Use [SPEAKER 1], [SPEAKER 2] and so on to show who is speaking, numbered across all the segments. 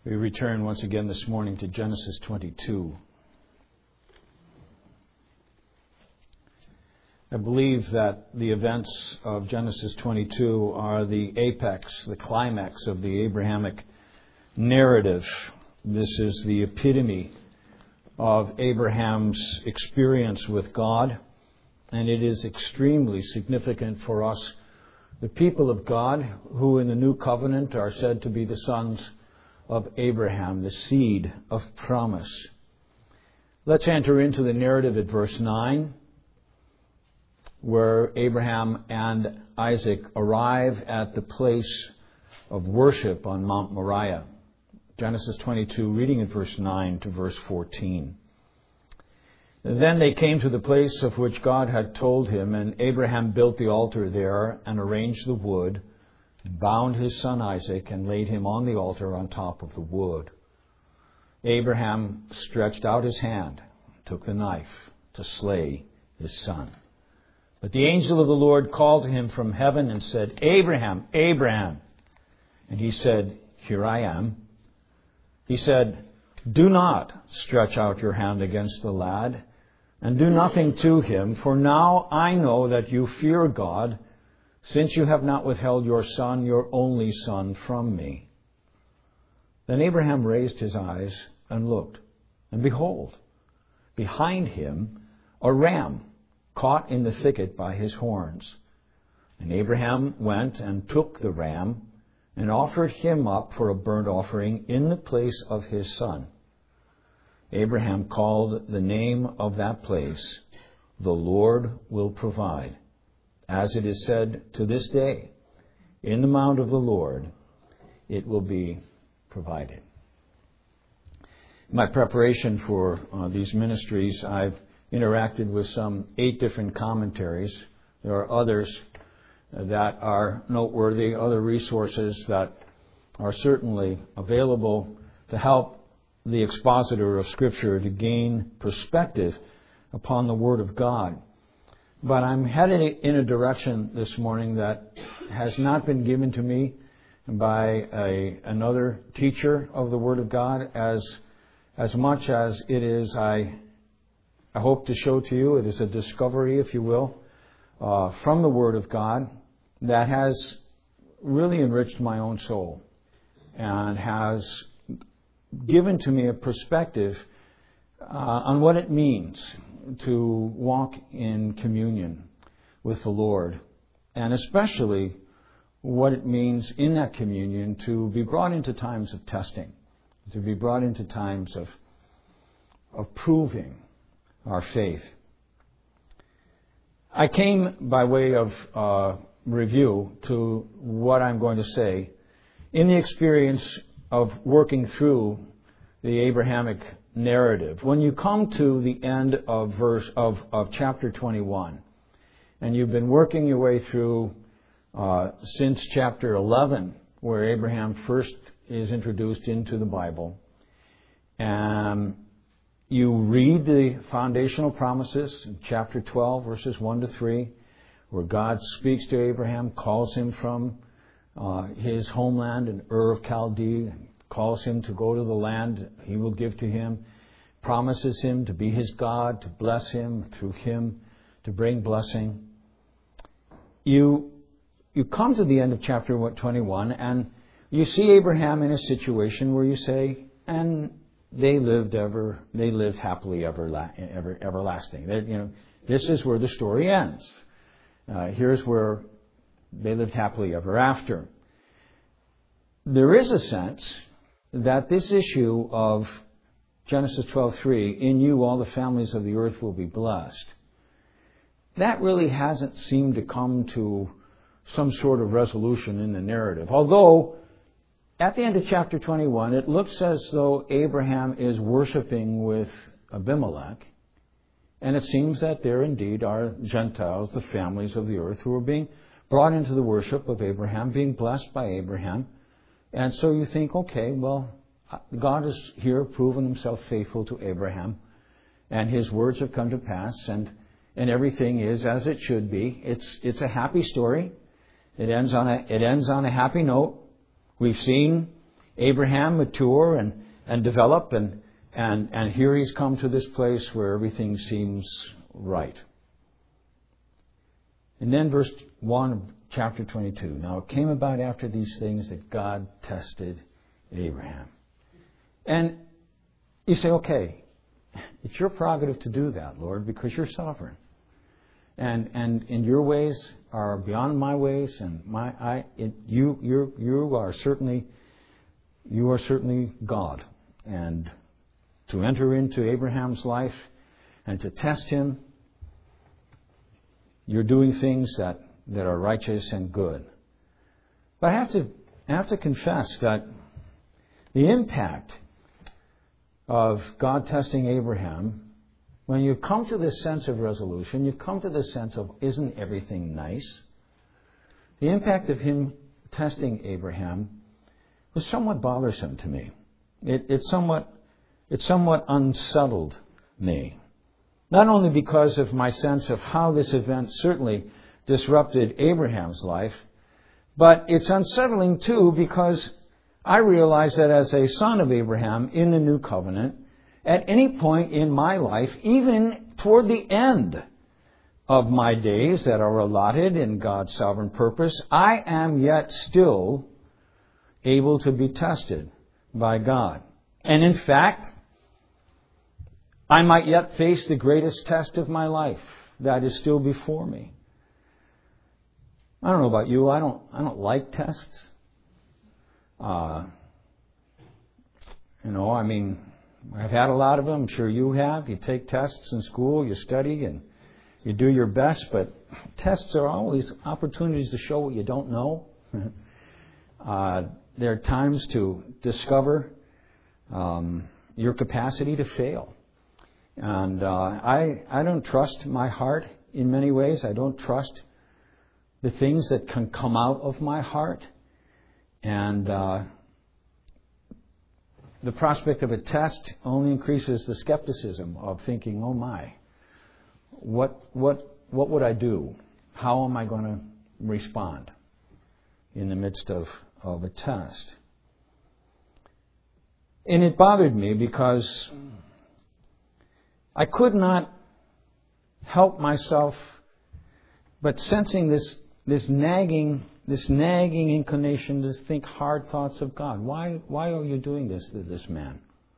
[SPEAKER 1] We return once again this morning to Genesis 22. I believe that the events of Genesis 22 are the apex, the climax of the Abrahamic narrative. This is the epitome of Abraham's experience with God, and it is extremely significant for us, the people of God, who in the New Covenant are said to be the sons of Abraham, the seed of promise. Let's enter into the narrative at verse 9, where Abraham and Isaac arrive at the place of worship on Mount Moriah. Genesis 22, reading at verse 9 to verse 14. Then they came to the place of which God had told him, and Abraham built the altar there and arranged the wood, bound his son Isaac, and laid him on the altar on top of the wood. Abraham stretched out his hand, took the knife to slay his son. But the angel of the Lord called to him from heaven and said, "Abraham, Abraham." And he said, "Here I am." He said, "Do not stretch out your hand against the lad, and do nothing to him, for now I know that you fear God, since you have not withheld your son, your only son, from me." Then Abraham raised his eyes and looked, and behold, behind him a ram caught in the thicket by his horns. And Abraham went and took the ram and offered him up for a burnt offering in the place of his son. Abraham called the name of that place, "The Lord will provide." As it is said to this day, in the mount of the Lord it will be provided. In my preparation for these ministries, I've interacted with some 8 different commentaries. There are others that are noteworthy, other resources that are certainly available to help the expositor of Scripture to gain perspective upon the Word of God. But I'm headed in a direction this morning that has not been given to me by another teacher of the Word of God as much as it is, I hope to show to you, it is a discovery, if you will, from the Word of God that has really enriched my own soul and has given to me a perspective on what it means to walk in communion with the Lord, and especially what it means in that communion to be brought into times of testing, to be brought into times of proving our faith. I came by way of review to what I'm going to say in the experience of working through the Abrahamic narrative. When you come to the end of chapter 21, and you've been working your way through since chapter 11, where Abraham first is introduced into the Bible, and you read the foundational promises in chapter 12, verses 1 to 3, where God speaks to Abraham, calls him from his homeland in Ur of Chaldee, calls him to go to the land he will give to him, promises him to be his God, to bless him, through him to bring blessing. You come to the end of chapter 21, and you see Abraham in a situation where you say, and they lived happily everlasting. This is where the story ends. Here's where they lived happily ever after. There is a sense that this issue of Genesis 12:3, "In you all the families of the earth will be blessed," that really hasn't seemed to come to some sort of resolution in the narrative. Although, at the end of chapter 21, it looks as though Abraham is worshiping with Abimelech, and it seems that there indeed are Gentiles, the families of the earth, who are being brought into the worship of Abraham, being blessed by Abraham. And so you think, okay, well, God has here proven himself faithful to Abraham, and his words have come to pass, and everything is as it should be. It's a happy story. It ends on a happy note. We've seen Abraham mature and develop, and here he's come to this place where everything seems right. And then verse 1 of chapter 22. Now it came about after these things that God tested Abraham. And you say, okay, it's your prerogative to do that, Lord, because you're sovereign. And your ways are beyond my ways, and you are certainly God. And to enter into Abraham's life and to test him, you're doing things that are righteous and good. But I have to confess that the impact of God testing Abraham, when you come to this sense of resolution, you come to this sense of, isn't everything nice? The impact of him testing Abraham was somewhat bothersome to me. It somewhat unsettled me. Not only because of my sense of how this event certainly disrupted Abraham's life, but it's unsettling too because I realize that as a son of Abraham in the New Covenant, at any point in my life, even toward the end of my days that are allotted in God's sovereign purpose, I am yet still able to be tested by God. And in fact, I might yet face the greatest test of my life that is still before me. I don't know about you. I don't like tests. I've had a lot of them. I'm sure you have. You take tests in school, you study, and you do your best. But tests are always opportunities to show what you don't know. There are times to discover your capacity to fail. And I don't trust my heart in many ways. I don't trust the things that can come out of my heart. And the prospect of a test only increases the skepticism of thinking, oh my, what would I do? How am I going to respond in the midst of a test? And it bothered me because I could not help myself but sensing this nagging inclination to think hard thoughts of God. Why are you doing this to this man?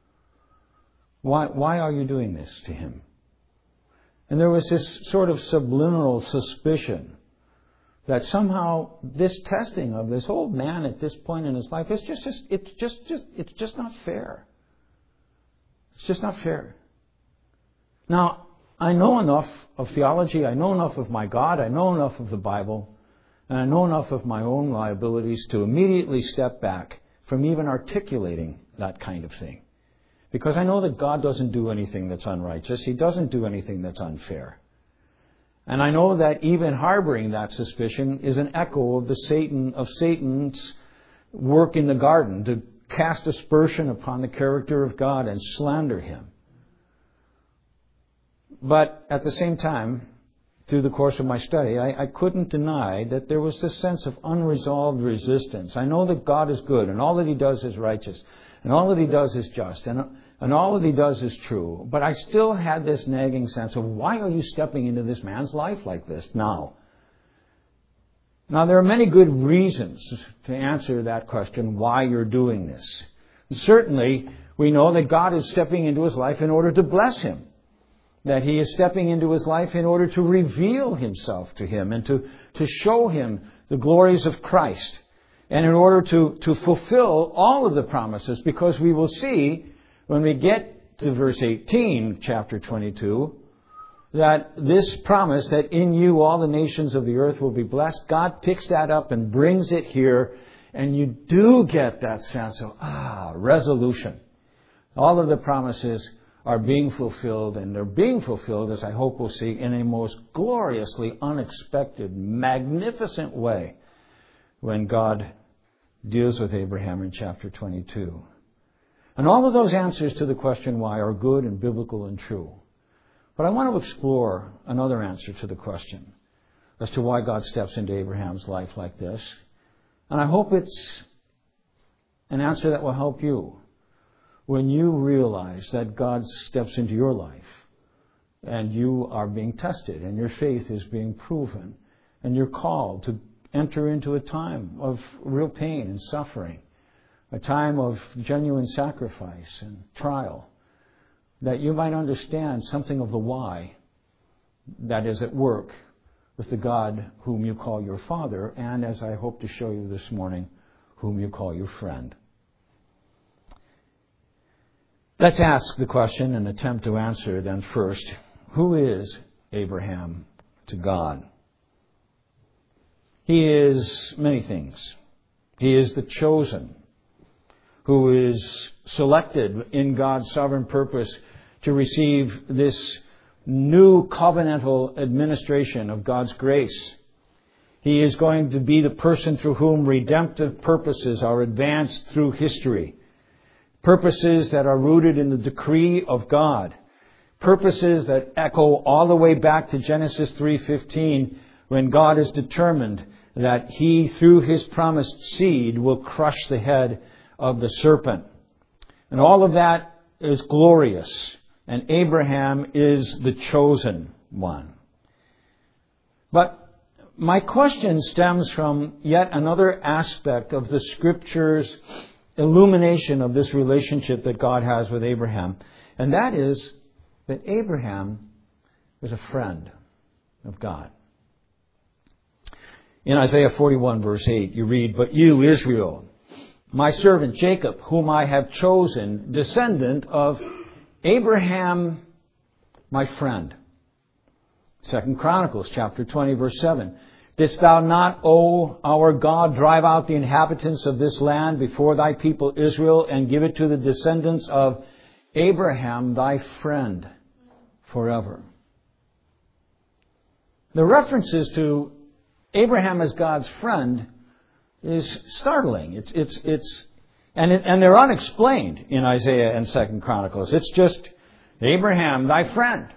[SPEAKER 1] Why are you doing this to him? And there was this sort of subliminal suspicion that somehow this testing of this old man at this point in his life it's just not fair. It's just not fair. Now, I know enough of theology, I know enough of my God, I know enough of the Bible, and I know enough of my own liabilities to immediately step back from even articulating that kind of thing. Because I know that God doesn't do anything that's unrighteous. He doesn't do anything that's unfair. And I know that even harboring that suspicion is an echo of Satan's work in the garden to cast aspersion upon the character of God and slander him. But at the same time, through the course of my study, I couldn't deny that there was this sense of unresolved resistance. I know that God is good, and all that He does is righteous, and all that He does is just, and all that He does is true. But I still had this nagging sense of, why are you stepping into this man's life like this now? Now, there are many good reasons to answer that question, why you're doing this. And certainly, we know that God is stepping into his life in order to bless him. That He is stepping into his life in order to reveal Himself to him and to show him the glories of Christ. And in order to fulfill all of the promises, because we will see when we get to verse 18, chapter 22, that this promise that in you all the nations of the earth will be blessed, God picks that up and brings it here, and you do get that sense of, resolution. All of the promises are being fulfilled, and they're being fulfilled, as I hope we'll see, in a most gloriously unexpected, magnificent way when God deals with Abraham in chapter 22. And all of those answers to the question why are good and biblical and true. But I want to explore another answer to the question as to why God steps into Abraham's life like this. And I hope it's an answer that will help you when you realize that God steps into your life and you are being tested and your faith is being proven and you're called to enter into a time of real pain and suffering, a time of genuine sacrifice and trial, that you might understand something of the why that is at work with the God whom you call your Father, and as I hope to show you this morning, whom you call your friend. Let's ask the question and attempt to answer then first. Who is Abraham to God? He is many things. He is the chosen, who is selected in God's sovereign purpose to receive this new covenantal administration of God's grace. He is going to be the person through whom redemptive purposes are advanced through history. Purposes that are rooted in the decree of God. Purposes that echo all the way back to Genesis 3:15, when God is determined that He, through His promised seed, will crush the head of the serpent. And all of that is glorious. And Abraham is the chosen one. But my question stems from yet another aspect of the Scripture's illumination of this relationship that God has with Abraham. And that is that Abraham was a friend of God. In Isaiah 41 verse 8, you read, "But you, Israel, my servant Jacob, whom I have chosen, descendant of Abraham, my friend." 2 Chronicles chapter 20 verse 7. "Didst thou not, O our God, drive out the inhabitants of this land before thy people Israel and give it to the descendants of Abraham, thy friend, forever?" The references to Abraham as God's friend is startling. And they're unexplained in Isaiah and 2 Chronicles. It's just, Abraham, thy friend.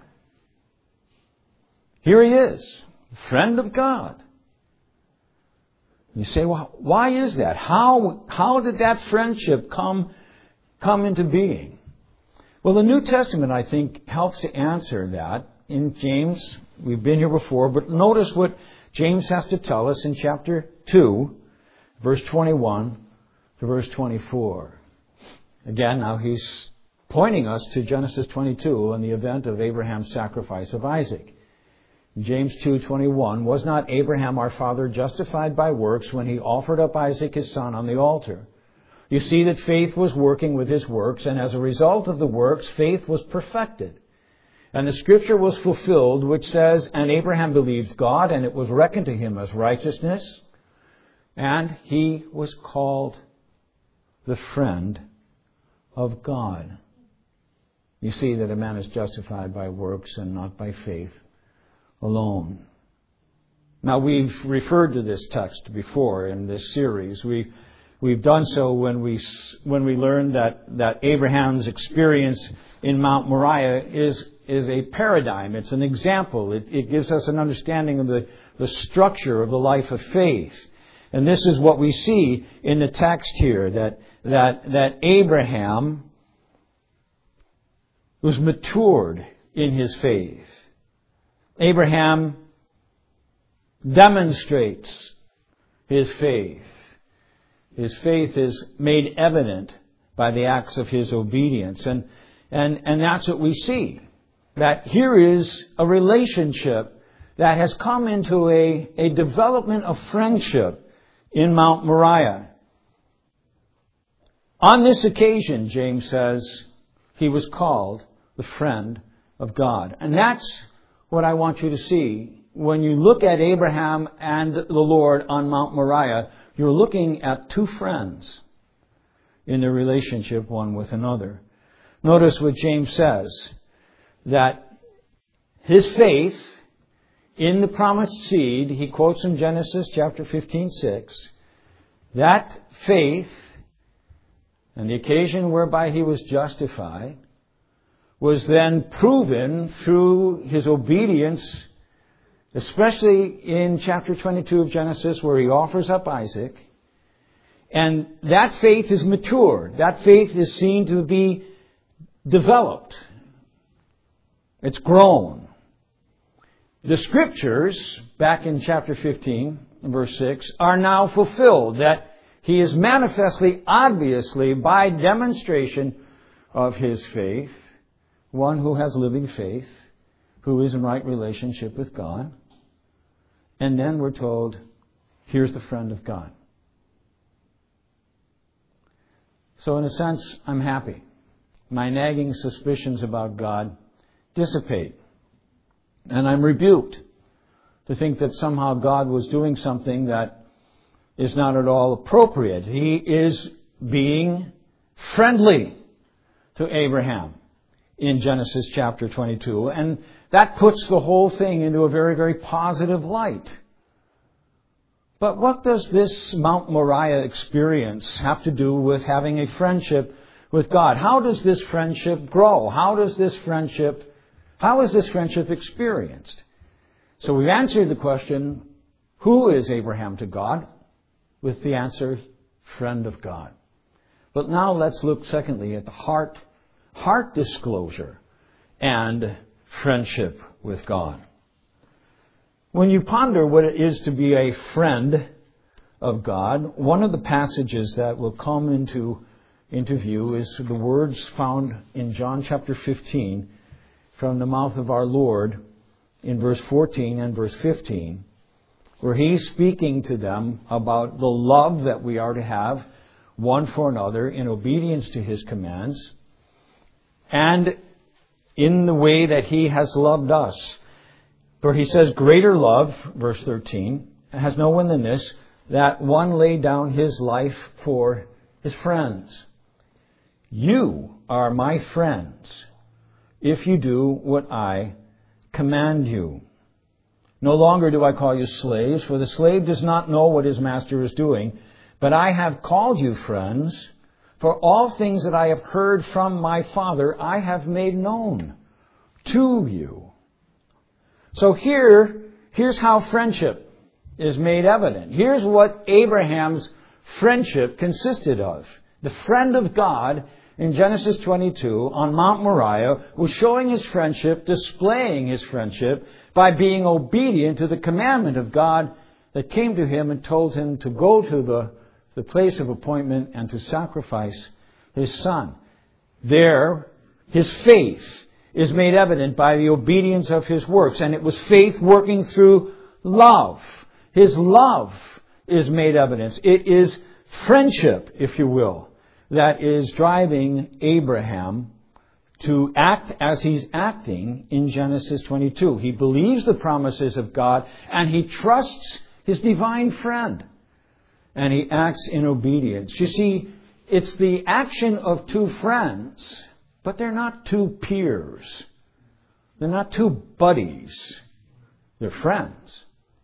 [SPEAKER 1] Here he is, friend of God. You say, well, why is that? How did that friendship come into being? Well, the New Testament, I think, helps to answer that. In James, we've been here before, but notice what James has to tell us in chapter 2, verse 21 to verse 24. Again, now he's pointing us to Genesis 22 and the event of Abraham's sacrifice of Isaac. James 2:21, "Was not Abraham our father justified by works when he offered up Isaac his son on the altar? You see that faith was working with his works, and as a result of the works, faith was perfected. And the scripture was fulfilled, which says, 'And Abraham believed God, and it was reckoned to him as righteousness, and he was called the friend of God.'" You see that a man is justified by works and not by faith alone. Now, we've referred to this text before in this series. We've done so when we learned that Abraham's experience in Mount Moriah is a paradigm. It's an example. It gives us an understanding of the structure of the life of faith. And this is what we see in the text here, that Abraham was matured in his faith. Abraham demonstrates his faith. His faith is made evident by the acts of his obedience. And that's what we see. That here is a relationship that has come into a development of friendship in Mount Moriah. On this occasion, James says, he was called the friend of God. And that's what I want you to see. When you look at Abraham and the Lord on Mount Moriah, you're looking at two friends in their relationship one with another. Notice what James says, that his faith in the promised seed, he quotes from Genesis chapter 15:6, that faith and the occasion whereby he was justified was then proven through his obedience, especially in chapter 22 of Genesis where he offers up Isaac, And that faith is matured. That faith is seen to be developed. It's grown. The Scriptures, back in chapter 15, verse 6, are now fulfilled. That He is manifestly, obviously, by demonstration of His faith, one who has living faith, who is in right relationship with God. And then we're told, here's the friend of God. So in a sense, I'm happy. My nagging suspicions about God dissipate. And I'm rebuked to think that somehow God was doing something that is not at all appropriate. He is being friendly to Abraham in Genesis chapter 22. And that puts the whole thing into a very, very positive light. But what does this Mount Moriah experience have to do with having a friendship with God? How does this friendship grow? How is this friendship experienced? So we've answered the question, who is Abraham to God? With the answer, friend of God. But now let's look secondly at the heart disclosure and friendship with God. When you ponder what it is to be a friend of God, one of the passages that will come into view is the words found in John chapter 15 from the mouth of our Lord in verse 14 and verse 15, where He's speaking to them about the love that we are to have one for another in obedience to His commands and in the way that He has loved us. For He says, greater love, verse 13, has no one than this, that one laid down his life for his friends. You are my friends if you do what I command you. No longer do I call you slaves, for the slave does not know what his master is doing. But I have called you friends, for all things that I have heard from my Father I have made known to you. So here's how friendship is made evident. Here's what Abraham's friendship consisted of. The friend of God in Genesis 22 on Mount Moriah was showing his friendship, displaying his friendship by being obedient to the commandment of God that came to him and told him to go to the place of appointment and to sacrifice his son. There, his faith is made evident by the obedience of his works. And it was faith working through love. His love is made evident. It is friendship, if you will, that is driving Abraham to act as he's acting in Genesis 22. He believes the promises of God and he trusts his divine friend. And he acts in obedience. You see, it's the action of two friends, but they're not two peers. They're not two buddies. They're friends.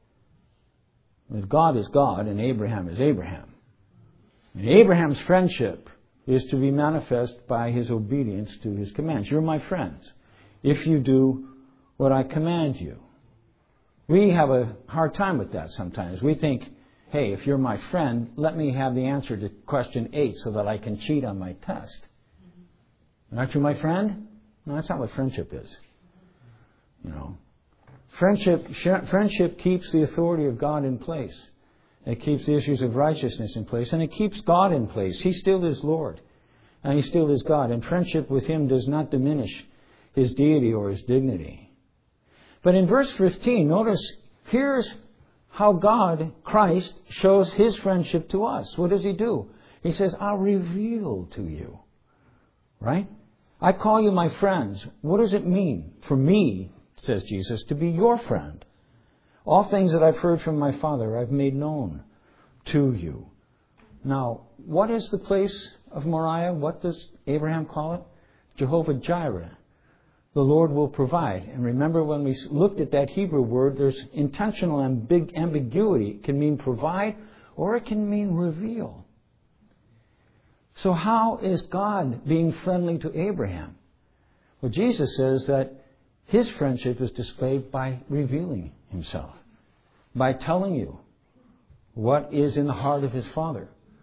[SPEAKER 1] God is God and Abraham is Abraham. And Abraham's friendship is to be manifest by his obedience to his commands. You're my friends if you do what I command you. We have a hard time with that sometimes. We think, hey, if you're my friend, let me have the answer to question 8 so that I can cheat on my test. Aren't you my friend? No, that's not what friendship is. You know, friendship keeps the authority of God in place. It keeps the issues of righteousness in place, and it keeps God in place. He still is Lord, and He still is God. And friendship with Him does not diminish His deity or His dignity. But in verse 15, notice, here's how God, Christ, shows His friendship to us. What does He do? He says, I'll reveal to you. Right? I call you my friends. What does it mean for me, says Jesus, to be your friend? All things that I've heard from my Father I've made known to you. Now, what is the place of Moriah? What does Abraham call it? Jehovah Jireh. The Lord will provide. And remember when we looked at that Hebrew word, there's intentional and big ambiguity. It can mean provide or it can mean reveal. So how is God being friendly to Abraham? Well, Jesus says that His friendship is displayed by revealing Himself, by telling you what is in the heart of His Father,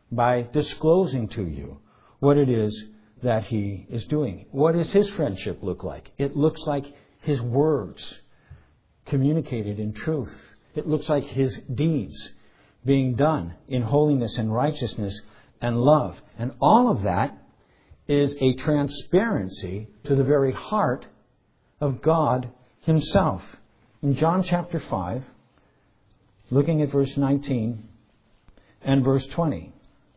[SPEAKER 1] by disclosing to you what it is that He is doing. What does His friendship look like? It looks like His words communicated in truth. It looks like His deeds being done in holiness and righteousness and love. And all of that is a transparency to the very heart of God Himself. In John chapter 5, looking at verse 19 and verse 20.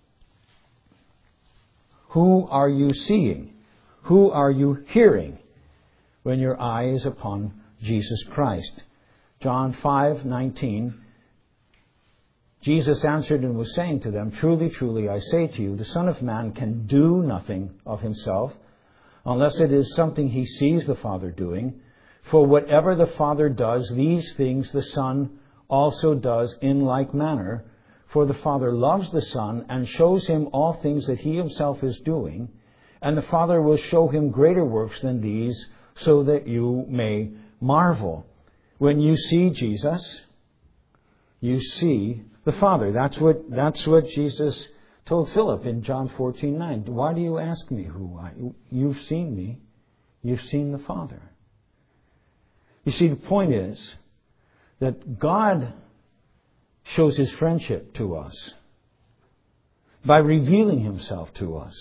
[SPEAKER 1] Who are you seeing? Who are you hearing when your eye is upon Jesus Christ? John 5:19. Jesus answered and was saying to them, Truly, truly, I say to you, the Son of Man can do nothing of Himself, unless it is something He sees the Father doing. For whatever the Father does, these things the Son also does in like manner. For the Father loves the Son and shows Him all things that He Himself is doing. And the Father will show Him greater works than these, so that you may marvel. When you see Jesus, you see the Father. That's what Jesus told Philip in John 14:9. Why do you ask me who I am? You've seen me. You've seen the Father. You see, the point is that God shows His friendship to us by revealing Himself to us.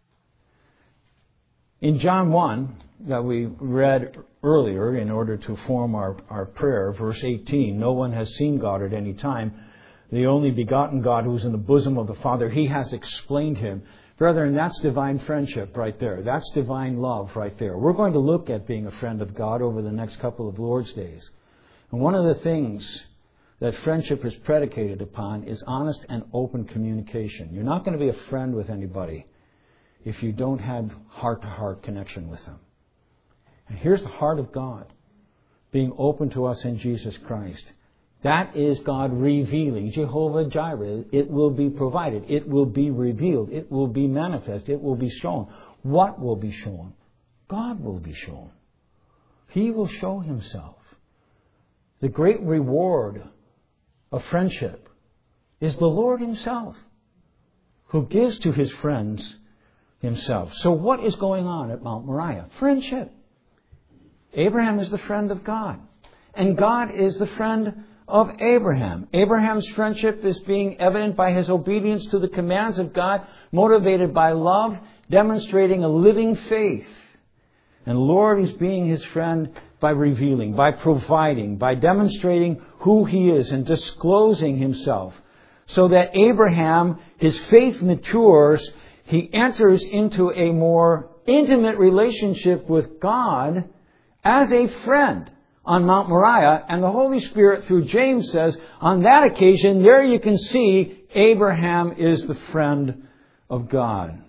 [SPEAKER 1] In John 1, that we read earlier in order to form our prayer, verse 18, no one has seen God at any time. The only begotten God who is in the bosom of the Father, He has explained Him. Brethren, that's divine friendship right there. That's divine love right there. We're going to look at being a friend of God over the next couple of Lord's days. And one of the things that friendship is predicated upon is honest and open communication. You're not going to be a friend with anybody if you don't have heart-to-heart connection with them. And here's the heart of God being open to us in Jesus Christ. That is God revealing. Jehovah Jireh. It will be provided. It will be revealed. It will be manifest. It will be shown. What will be shown? God will be shown. He will show Himself. The great reward of friendship is the Lord Himself, who gives to His friends Himself. So what is going on at Mount Moriah? Friendship. Abraham is the friend of God. And God is the friend of Abraham. Abraham's friendship is being evident by his obedience to the commands of God, motivated by love, demonstrating a living faith. And the Lord is being his friend by revealing, by providing, by demonstrating who He is and disclosing Himself. So that Abraham, his faith matures, he enters into a more intimate relationship with God as a friend on Mount Moriah, and the Holy Spirit through James says, on that occasion, there you can see Abraham is the friend of God.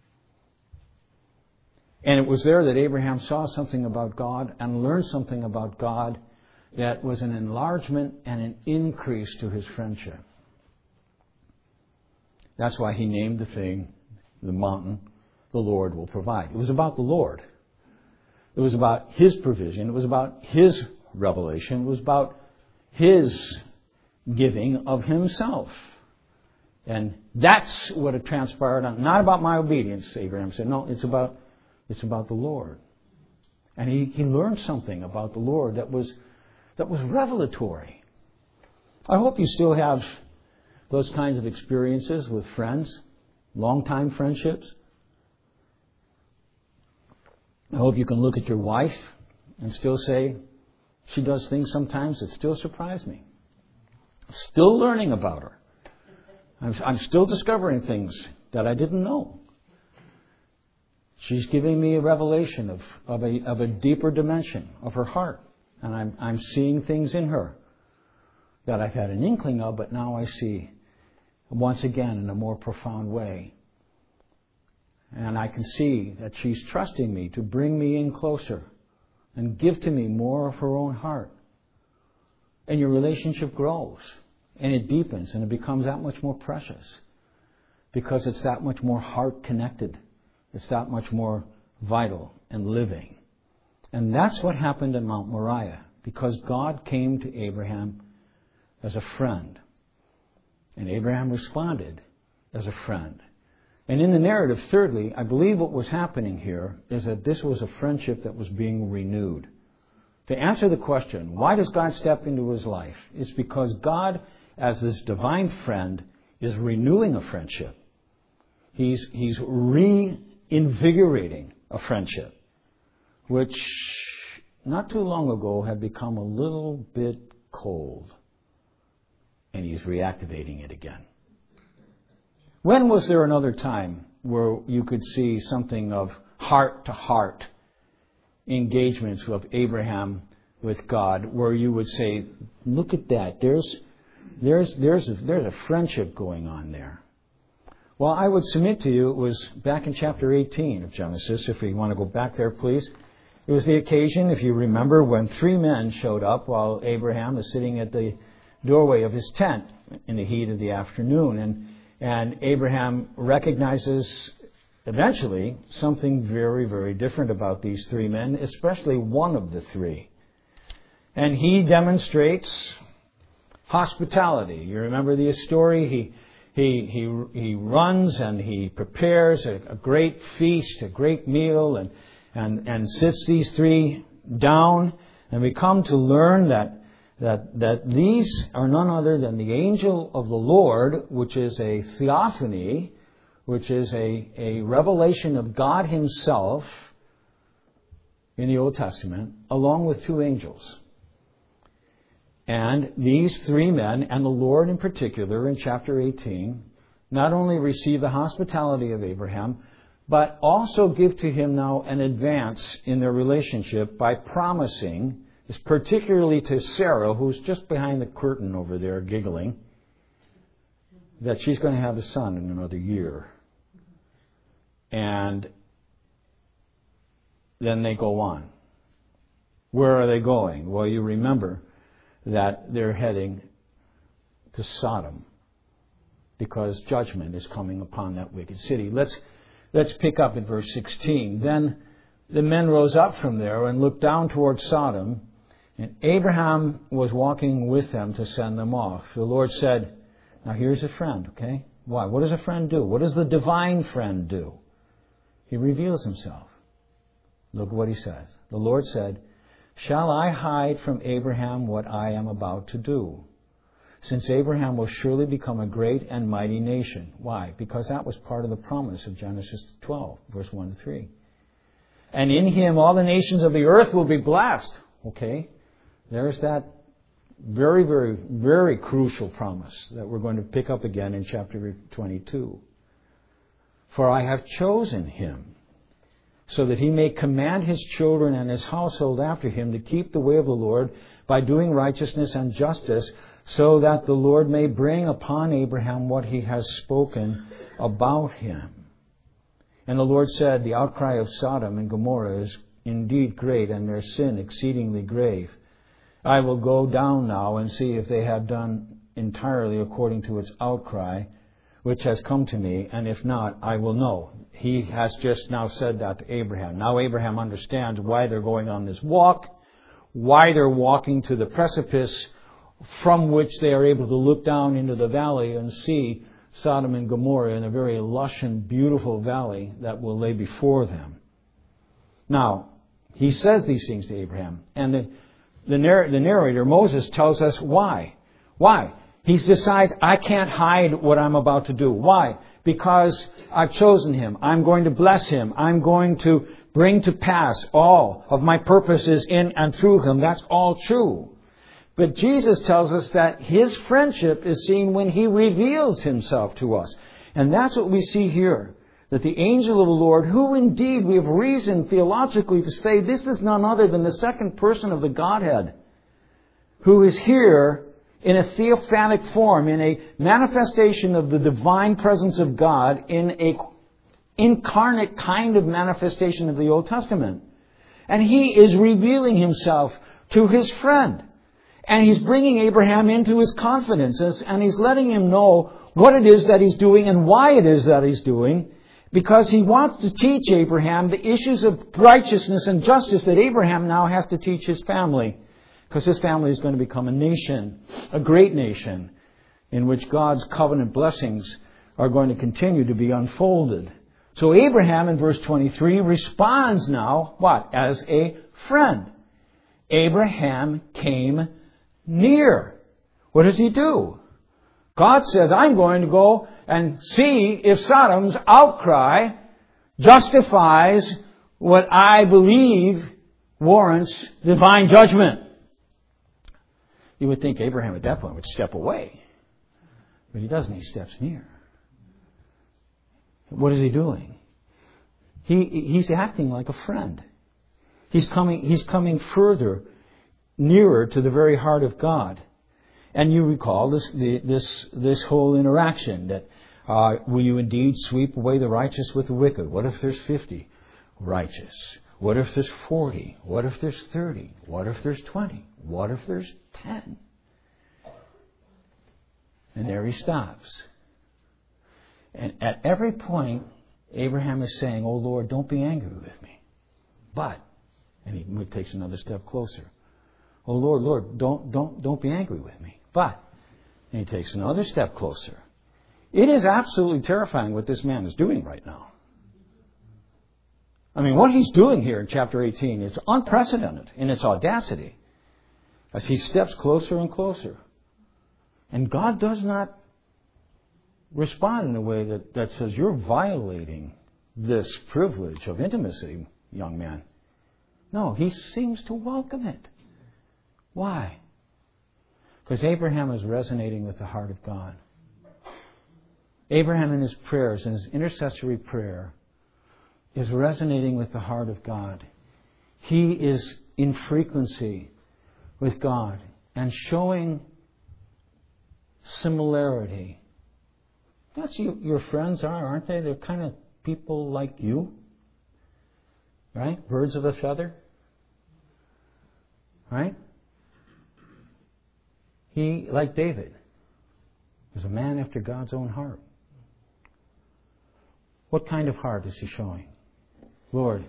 [SPEAKER 1] And it was there that Abraham saw something about God and learned something about God that was an enlargement and an increase to his friendship. That's why he named the thing, the mountain, the Lord will provide. It was about the Lord. It was about His provision. It was about His revelation. It was about His giving of Himself. And that's what it transpired on. Not about my obedience, Abraham said. No, it's about the Lord. And he learned something about the Lord that was revelatory. I hope you still have those kinds of experiences with friends, long-time friendships. I hope you can look at your wife and still say, she does things sometimes that still surprise me. I'm still learning about her. I'm still discovering things that I didn't know. She's giving me a revelation of a deeper dimension of her heart. And I'm seeing things in her that I've had an inkling of, but now I see once again in a more profound way. And I can see that she's trusting me to bring me in closer and give to me more of her own heart. And your relationship grows and it deepens and it becomes that much more precious because it's that much more heart connected. It's that much more vital and living. And that's what happened at Mount Moriah because God came to Abraham as a friend. And Abraham responded as a friend. And in the narrative, thirdly, I believe what was happening here is that this was a friendship that was being renewed. To answer the question, why does God step into his life? It's because God, as this divine friend, is renewing a friendship. He's reinvigorating a friendship, which not too long ago had become a little bit cold. And he's reactivating it again. When was there another time where you could see something of heart-to-heart engagements of Abraham with God, where you would say, look at that, there's a friendship going on there? Well, I would submit to you it was back in chapter 18 of Genesis, if we want to go back there, please. It was the occasion, if you remember, when 3 men showed up while Abraham was sitting at the doorway of his tent in the heat of the afternoon. And Abraham recognizes eventually something very, very different about these 3 men, especially one of the 3. And he demonstrates hospitality. You remember the story? He runs and he prepares a great feast, a great meal, and sits these 3 down. And we come to learn that these are none other than the angel of the Lord, which is a theophany, which is a revelation of God himself in the Old Testament, along with 2 angels. And these 3 men, and the Lord in particular, in chapter 18, not only receive the hospitality of Abraham, but also give to him now an advance in their relationship by promising, particularly to Sarah, who's just behind the curtain over there giggling, that she's going to have a son in another year. And then they go on. Where are they going? Well, you remember that they're heading to Sodom because judgment is coming upon that wicked city. Let's pick up at verse 16. Then the men rose up from there and looked down toward Sodom, and Abraham was walking with them to send them off. The Lord said, now here's a friend, okay? Why? What does a friend do? What does the divine friend do? He reveals himself. Look what he says. The Lord said, shall I hide from Abraham what I am about to do? Since Abraham will surely become a great and mighty nation. Why? Because that was part of the promise of Genesis 12, verse 1 to 3. And in him all the nations of the earth will be blessed. Okay? There's that very, very, very crucial promise that we're going to pick up again in chapter 22. For I have chosen him, so that he may command his children and his household after him to keep the way of the Lord by doing righteousness and justice, so that the Lord may bring upon Abraham what he has spoken about him. And the Lord said, the outcry of Sodom and Gomorrah is indeed great, and their sin exceedingly grave. I will go down now and see if they have done entirely according to its outcry, which has come to me, and if not, I will know. He has just now said that to Abraham. Now Abraham understands why they're going on this walk, why they're walking to the precipice from which they are able to look down into the valley and see Sodom and Gomorrah in a very lush and beautiful valley that will lay before them. Now, he says these things to Abraham, and the narrator, Moses, tells us why. Why? He decides, I can't hide what I'm about to do. Why? Because I've chosen him. I'm going to bless him. I'm going to bring to pass all of my purposes in and through him. That's all true. But Jesus tells us that his friendship is seen when he reveals himself to us. And that's what we see here. That the angel of the Lord, who indeed we have reason theologically to say this is none other than the second person of the Godhead, who is here in a theophanic form, in a manifestation of the divine presence of God, in a incarnate kind of manifestation of the Old Testament. And he is revealing himself to his friend. And he's bringing Abraham into his confidences, and he's letting him know what it is that he's doing and why it is that he's doing, because he wants to teach Abraham the issues of righteousness and justice that Abraham now has to teach his family. Because his family is going to become a nation, a great nation, in which God's covenant blessings are going to continue to be unfolded. So Abraham in verse 23 responds now, what? As a friend. Abraham came near. What does he do? God says, I'm going to go and see if Sodom's outcry justifies what I believe warrants divine judgment. You would think Abraham at that point would step away. But he doesn't. He steps near. What is he doing? He's acting like a friend. He's coming further, nearer to the very heart of God. And you recall this whole interaction that will you indeed sweep away the righteous with the wicked? What if there's 50 righteous? What if there's 40? What if there's 30? What if there's 20? What if there's 10? And there he stops. And at every point, Abraham is saying, "Oh Lord, don't be angry with me." But, and he takes another step closer. "Oh Lord, don't be angry with me." But, and he takes another step closer. It is absolutely terrifying what this man is doing right now. I mean, what he's doing here in chapter 18 is unprecedented in its audacity as he steps closer and closer. And God does not respond in a way that says, "You're violating this privilege of intimacy, young man." No, he seems to welcome it. Why? Because Abraham is resonating with the heart of God. Abraham in his prayers, in his intercessory prayer, is resonating with the heart of God. He is in frequency with God and showing similarity. That's your friends aren't they? They're kind of people like you. Right? Birds of a feather. Right? He, like David, is a man after God's own heart. What kind of heart is he showing? Lord,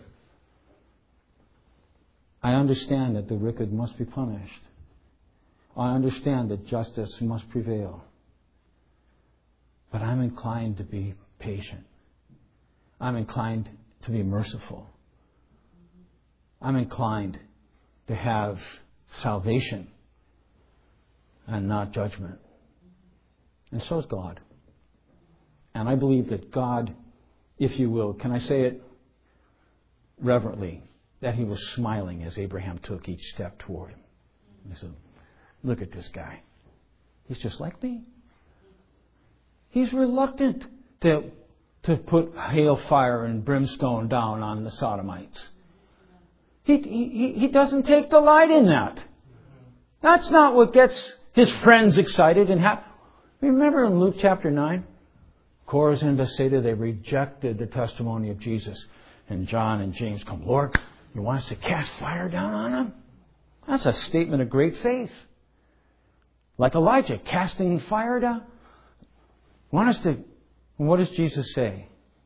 [SPEAKER 1] I understand that the wicked must be punished. I understand that justice must prevail. But I'm inclined to be patient. I'm inclined to be merciful. I'm inclined to have salvation and not judgment. And so is God. And I believe that God, if you will, can I say it reverently, that he was smiling as Abraham took each step toward him. He said, "Look at this guy. He's just like me." He's reluctant to put hailfire and brimstone down on the Sodomites. He doesn't take delight in that. That's not what gets his friends excited and happy. Remember in Luke chapter 9? Chorazin and Bethsaida, they rejected the testimony of Jesus. And John and James come, "Lord, you want us to cast fire down on them?" That's a statement of great faith. Like Elijah, casting fire down. Want us to... What does Jesus say?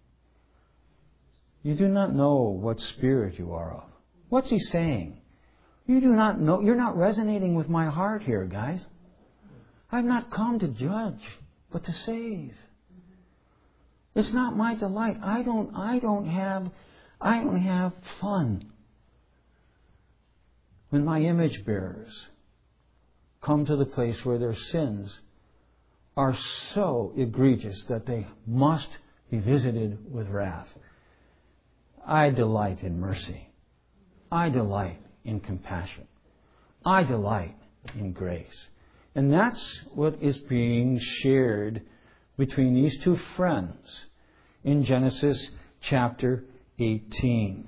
[SPEAKER 1] "You do not know what spirit you are of." What's he saying? You do not know. You're not resonating with my heart here, guys. I've not come to judge, but to save. It's not my delight. I don't have fun when my image bearers come to the place where their sins are so egregious that they must be visited with wrath. I delight in mercy. I delight in compassion. I delight in grace. And that's what is being shared between these two friends in Genesis chapter 18.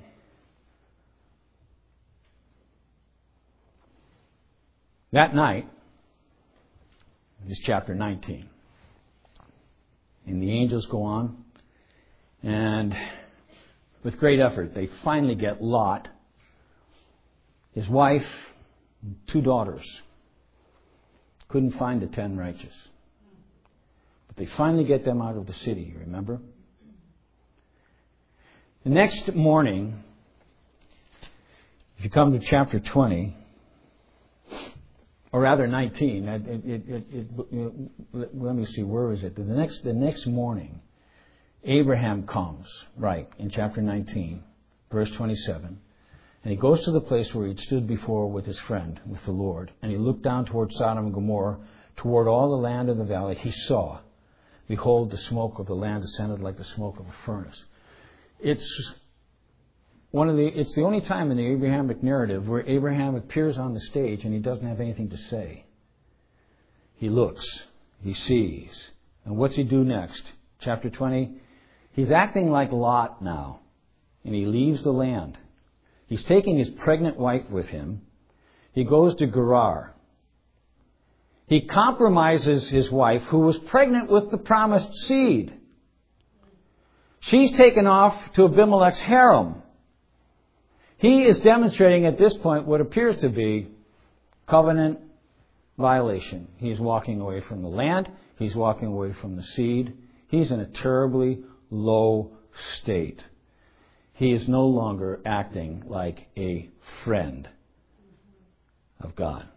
[SPEAKER 1] That night, this is chapter 19, and the angels go on, and with great effort, they finally get Lot, his wife, and 2 daughters. Couldn't find the 10 righteous. But they finally get them out of the city, remember? The next morning, if you come to chapter 20, or rather 19. Let me see, where is it? The next morning, Abraham comes, right, in chapter 19, verse 27. And he goes to the place where he'd stood before with his friend, with the Lord. And he looked down toward Sodom and Gomorrah, toward all the land of the valley. He saw, behold, the smoke of the land ascended like the smoke of a furnace. It's the only time in the Abrahamic narrative where Abraham appears on the stage and he doesn't have anything to say. He looks, he sees. And what's he do next? Chapter 20, he's acting like Lot now. And he leaves the land. He's taking his pregnant wife with him. He goes to Gerar. He compromises his wife, who was pregnant with the promised seed. She's taken off to Abimelech's harem. He is demonstrating at this point what appears to be covenant violation. He's walking away from the land. He's walking away from the seed. He's in a terribly low state. He is no longer acting like a friend of God.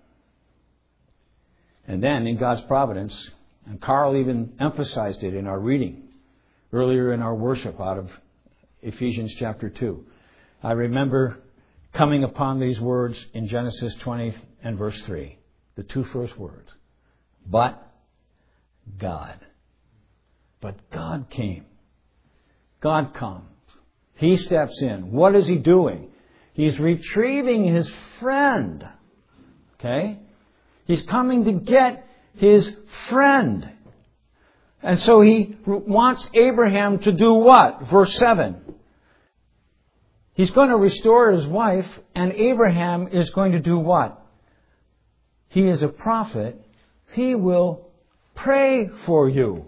[SPEAKER 1] And then in God's providence, and Carl even emphasized it in our reading earlier in our worship out of Ephesians chapter 2. I remember coming upon these words in Genesis 20 and verse 3. The two first words. But God. But God came. God comes. He steps in. What is he doing? He's retrieving his friend. Okay? He's coming to get his friend. And so he wants Abraham to do what? Verse 7. He's going to restore his wife, and Abraham is going to do what? He is a prophet. He will pray for you.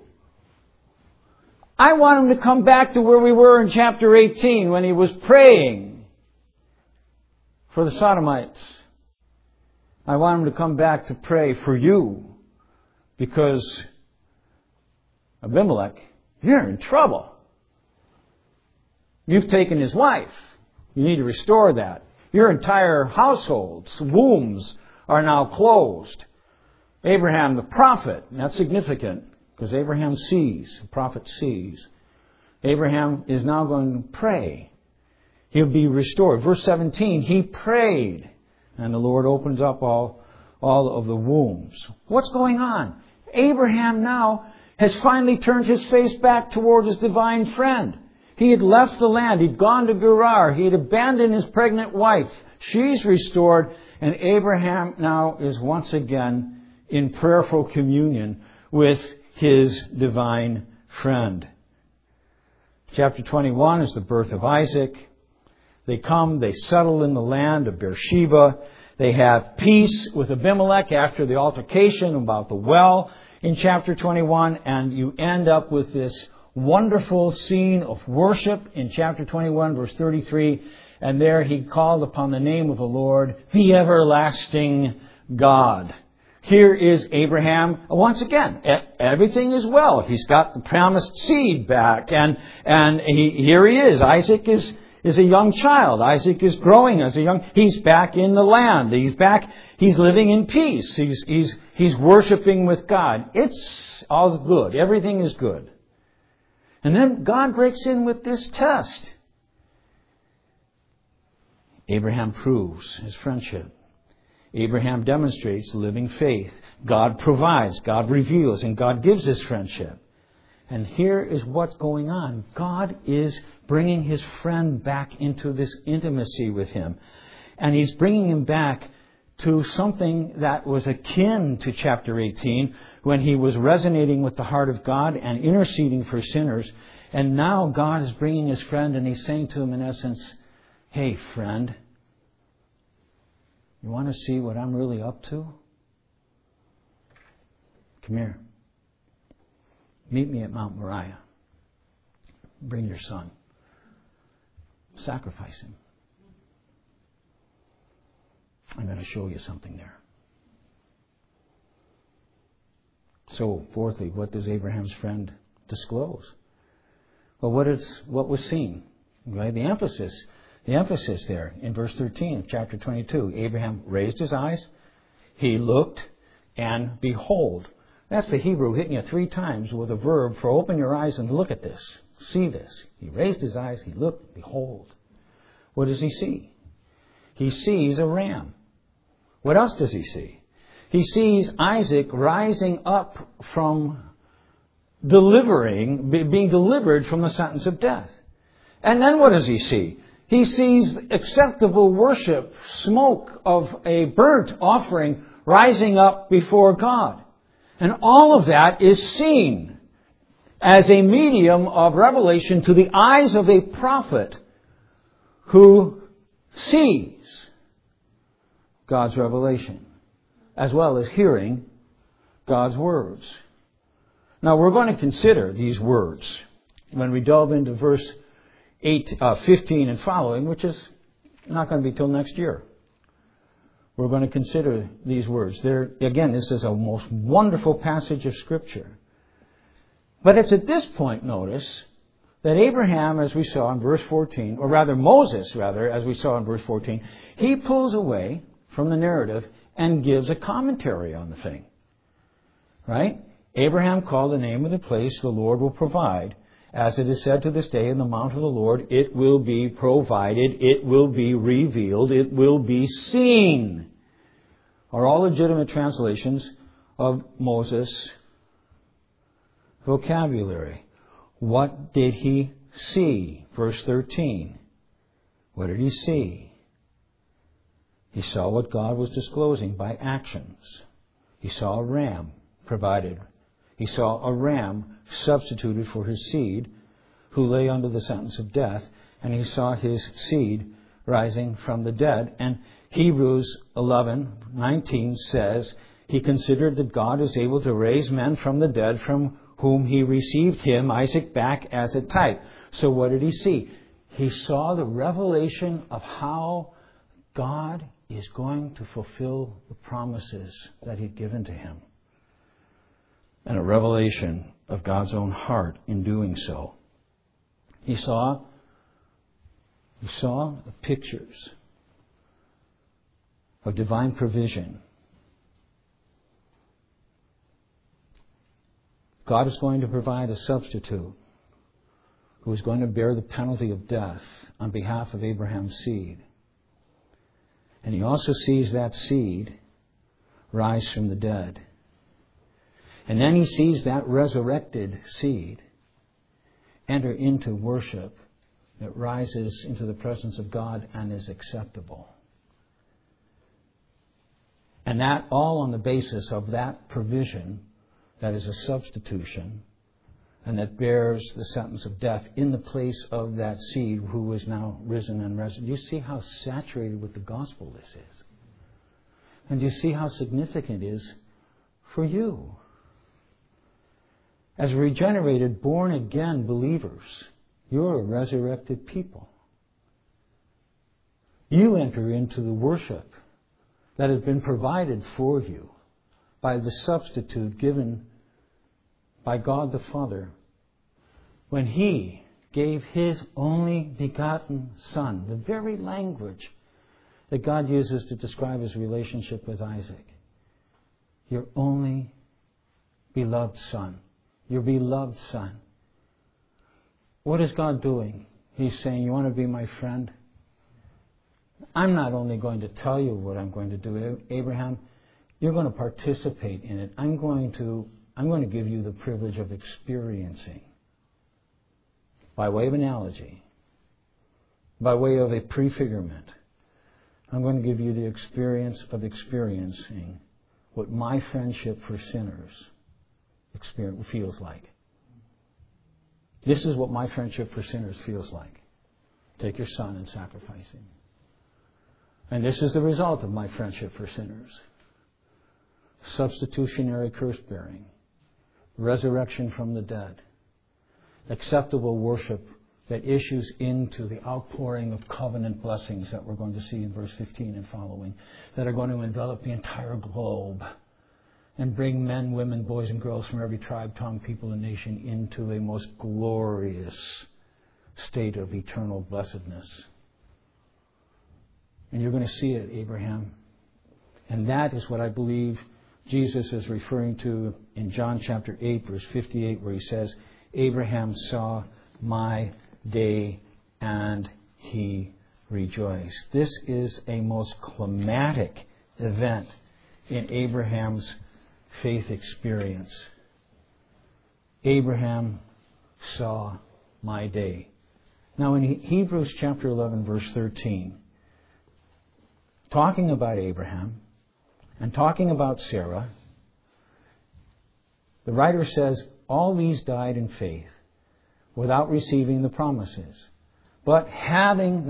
[SPEAKER 1] I want him to come back to where we were in chapter 18 when he was praying for the Sodomites. I want him to come back to pray for you because Abimelech, you're in trouble. You've taken his wife. You need to restore that. Your entire household's wombs are now closed. Abraham, the prophet, and that's significant because Abraham sees, the prophet sees. Abraham is now going to pray. He'll be restored. Verse 17, he prayed, and the Lord opens up all of the wombs. What's going on? Abraham now has finally turned his face back toward his divine friend. He had left the land. He'd gone to Gerar. He had abandoned his pregnant wife. She's restored. And Abraham now is once again in prayerful communion with his divine friend. Chapter 21 is the birth of Isaac. They come, they settle in the land of Beersheba. They have peace with Abimelech after the altercation about the well in chapter 21. And you end up with this wonderful scene of worship in chapter 21, verse 33. And there he called upon the name of the Lord, the everlasting God. Here is Abraham. Once again, everything is well. He's got the promised seed back. And here he is. Isaac is a young child. Isaac is growing as a young... He's back in the land. He's back. He's living in peace. He's worshiping with God. It's all good. Everything is good. And then God breaks in with this test. Abraham proves his friendship. Abraham demonstrates living faith. God provides, God reveals, and God gives his friendship. And here is what's going on. God is bringing his friend back into this intimacy with him. And he's bringing him back to something that was akin to chapter 18 when he was resonating with the heart of God and interceding for sinners. And now God is bringing his friend and he's saying to him in essence, hey friend, you want to see what I'm really up to? Come here. Meet me at Mount Moriah. Bring your son. Sacrifice him. I'm going to show you something there. So, fourthly, what does Abraham's friend disclose? Well, what was seen? Right? The emphasis there in verse 13 of chapter 22. Abraham raised his eyes. He looked, and behold. That's the Hebrew hitting you 3 times with a verb for open your eyes and look at this. See this. He raised his eyes, he looked, behold. What does he see? He sees a ram. What else does he see? He sees Isaac rising up from being delivered from the sentence of death. And then what does he see? He sees acceptable worship, smoke of a burnt offering rising up before God. And all of that is seen as a medium of revelation to the eyes of a prophet who sees God's revelation, as well as hearing God's words. Now, we're going to consider these words when we delve into verse 15 and following, which is not going to be till next year. We're going to consider these words. Again, this is a most wonderful passage of Scripture. But it's at this point, notice, that Abraham, as we saw in verse 14, or rather Moses, as we saw in verse 14, he pulls away from the narrative and gives a commentary on the thing. Right? Abraham called the name of the place the Lord will provide. As it is said to this day, in the mount of the Lord, it will be provided, it will be revealed, it will be seen. Are all legitimate translations of Moses' vocabulary. What did he see? Verse 13. What did he see? He saw what God was disclosing by actions. He saw a ram provided. He saw a ram substituted for his seed who lay under the sentence of death, and he saw his seed rising from the dead. And Hebrews 11:19 says, he considered that God is able to raise men from the dead, from whom he received him, Isaac, back as a type. So what did he see? He saw the revelation of how God is going to fulfill the promises that he'd given to him. And a revelation of God's own heart in doing so. He saw the pictures of divine provision. God is going to provide a substitute who is going to bear the penalty of death on behalf of Abraham's seed. And he also sees that seed rise from the dead. And then he sees that resurrected seed enter into worship that rises into the presence of God and is acceptable. And that all on the basis of that provision that is a substitution and that bears the sentence of death in the place of that seed who is now risen and resurrected. Do you see how saturated with the gospel this is? And do you see how significant it is for you? As regenerated, born-again believers, you're a resurrected people. You enter into the worship that has been provided for you by the substitute given by God the Father when He gave His only begotten Son, the very language that God uses to describe His relationship with Isaac. Your only beloved Son. Your beloved Son. What is God doing? He's saying, you want to be my friend? I'm not only going to tell you what I'm going to do, Abraham, you're going to participate in it. I'm going to give you the privilege of experiencing, by way of analogy, by way of a prefigurement. I'm going to give you the experience of experiencing what my friendship for sinners feels like. This is what my friendship for sinners feels like. Take your son and sacrifice him. And this is the result of my friendship for sinners. Substitutionary curse-bearing. Resurrection from the dead. Acceptable worship that issues into the outpouring of covenant blessings that we're going to see in verse 15 and following, that are going to envelop the entire globe and bring men, women, boys, and girls from every tribe, tongue, people, and nation into a most glorious state of eternal blessedness. And you're going to see it, Abraham. And that is what I believe Jesus is referring to in John chapter 8, verse 58, where he says, Abraham saw my day and he rejoiced. This is a most climatic event in Abraham's faith experience. Abraham saw my day. Now in Hebrews chapter 11, verse 13, talking about Abraham and talking about Sarah, the writer says, all these died in faith without receiving the promises. But having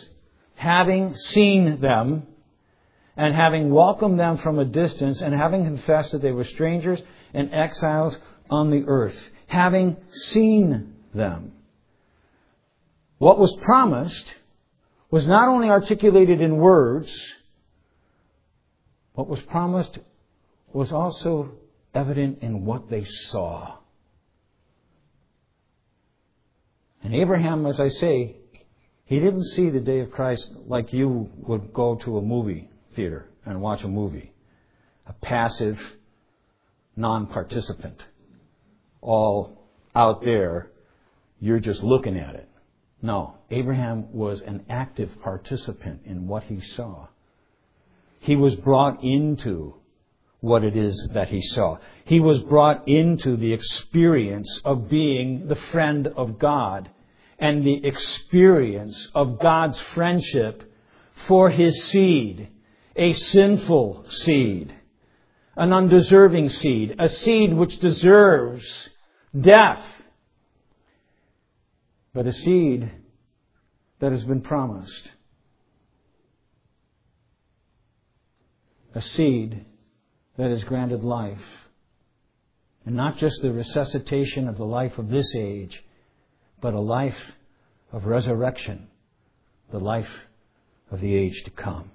[SPEAKER 1] seen them and having welcomed them from a distance and having confessed that they were strangers and exiles on the earth, having seen them. What was promised was not only articulated in words, what was promised was also evident in what they saw. And Abraham, as I say, he didn't see the day of Christ like you would go to a movie theater and watch a movie. A passive non-participant. All out there, you're just looking at it. No, Abraham was an active participant in what he saw. He was brought into what it is that he saw. He was brought into the experience of being the friend of God and the experience of God's friendship for his seed, a sinful seed, an undeserving seed, a seed which deserves death, but a seed that has been promised. A seed that is granted life. And not just the resuscitation of the life of this age, but a life of resurrection, the life of the age to come.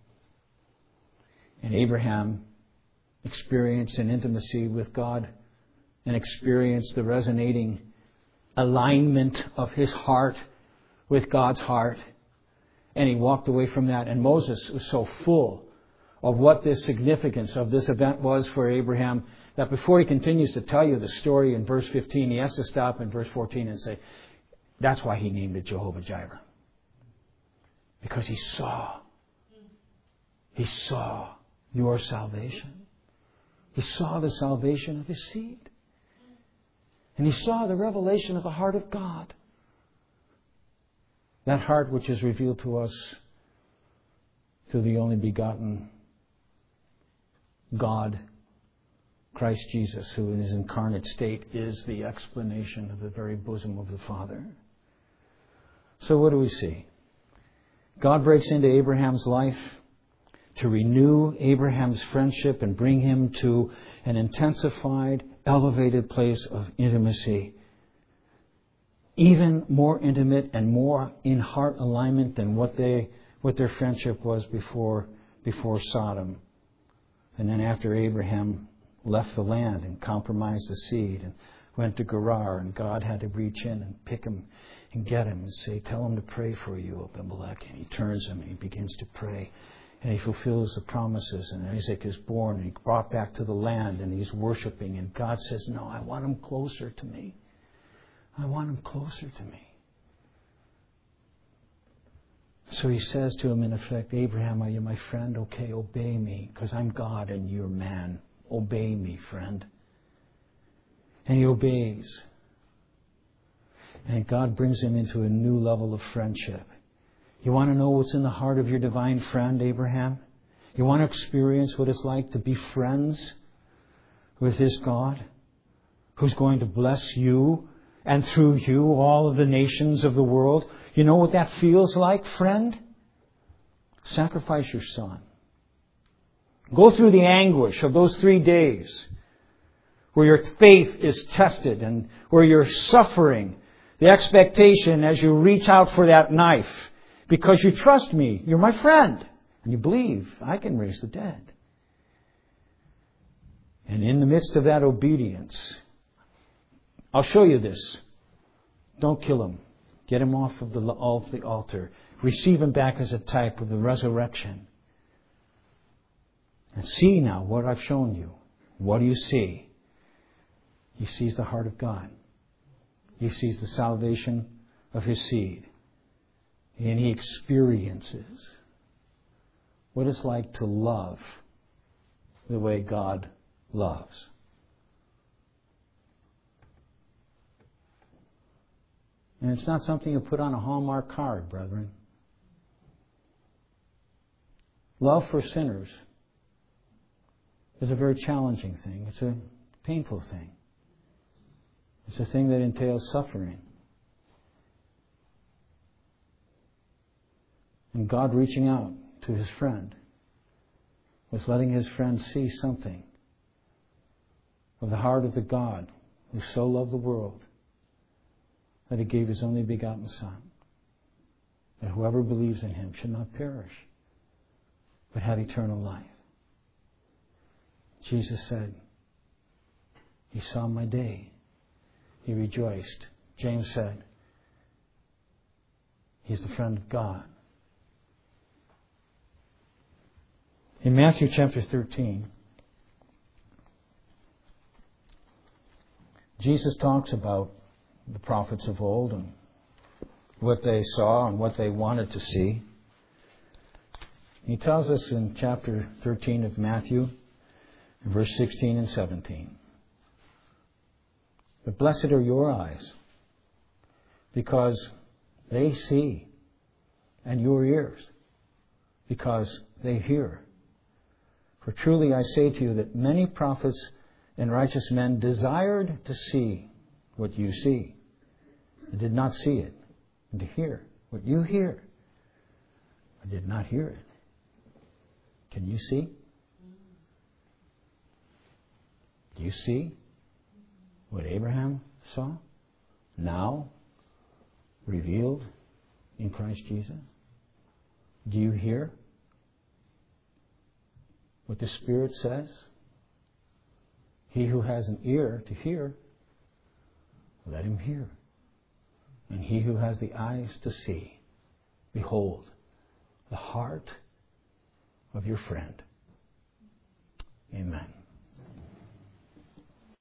[SPEAKER 1] And Abraham experienced an intimacy with God and experienced the resonating alignment of his heart with God's heart. And he walked away from that. And Moses was so full of what the significance of this event was for Abraham that before he continues to tell you the story in verse 15, he has to stop in verse 14 and say, that's why he named it Jehovah Jireh. Because he saw your salvation. He saw the salvation of his seed. And he saw the revelation of the heart of God. That heart which is revealed to us through the only begotten God, Christ Jesus, who in his incarnate state is the explanation of the very bosom of the Father. So what do we see? God breaks into Abraham's life to renew Abraham's friendship and bring him to an intensified, elevated place of intimacy. Even more intimate and more in heart alignment than what their friendship was before Sodom. And then after Abraham left the land and compromised the seed and went to Gerar, and God had to reach in and pick him and get him and say, tell him to pray for you, Abimelech. And he turns him and he begins to pray. And he fulfills the promises. And Isaac is born and he's brought back to the land and he's worshiping. And God says, no, I want him closer to me. I want him closer to me. So he says to him, in effect, Abraham, are you my friend? Okay, obey me, because I'm God and you're man. Obey me, friend. And he obeys. And God brings him into a new level of friendship. You want to know what's in the heart of your divine friend, Abraham? You want to experience what it's like to be friends with this God who's going to bless you and through you all of the nations of the world? You know what that feels like, friend? Sacrifice your son. Go through the anguish of those 3 days where your faith is tested and where you're suffering the expectation as you reach out for that knife because you trust me, you're my friend, and you believe I can raise the dead. And in the midst of that obedience, I'll show you this. Don't kill him. Get him off of the altar. Receive him back as a type of the resurrection. And see now what I've shown you. What do you see? He sees the heart of God. He sees the salvation of His seed. And he experiences what it's like to love the way God loves. And it's not something you put on a Hallmark card, brethren. Love for sinners is a very challenging thing. It's a painful thing. It's a thing that entails suffering. And God reaching out to His friend was letting His friend see something of the heart of the God who so loved the world that He gave His only begotten Son, that whoever believes in Him should not perish, but have eternal life. Jesus said, He saw my day. He rejoiced. James said, He's the friend of God. In Matthew chapter 13, Jesus talks about the prophets of old and what they saw and what they wanted to see. He tells us in chapter 13 of Matthew, verse 16 and 17, but blessed are your eyes, because they see, and your ears, because they hear. For truly I say to you that many prophets and righteous men desired to see what you see, and did not see it, and to hear what you hear, but did not hear it. Can you see? Do you see what Abraham saw? Now revealed in Christ Jesus? Do you hear what the Spirit says? He who has an ear to hear, let him hear. And he who has the eyes to see, behold, the heart of your friend. Amen.